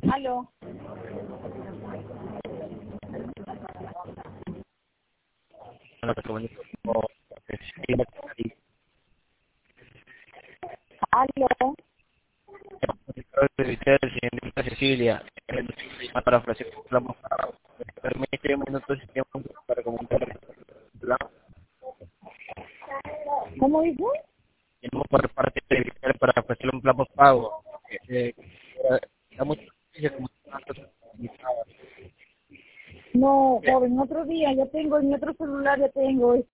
Aló. Aló. Señorita Cecilia, para ofrecer un plan para permite un minuto de tiempo para comentar. ¿Cómo dijo? Tenemos por parte de Victoria para ofrecer un plan pago. Da mucha noticia como No, joven, otro día, ya tengo en mi otro celular, ya tengo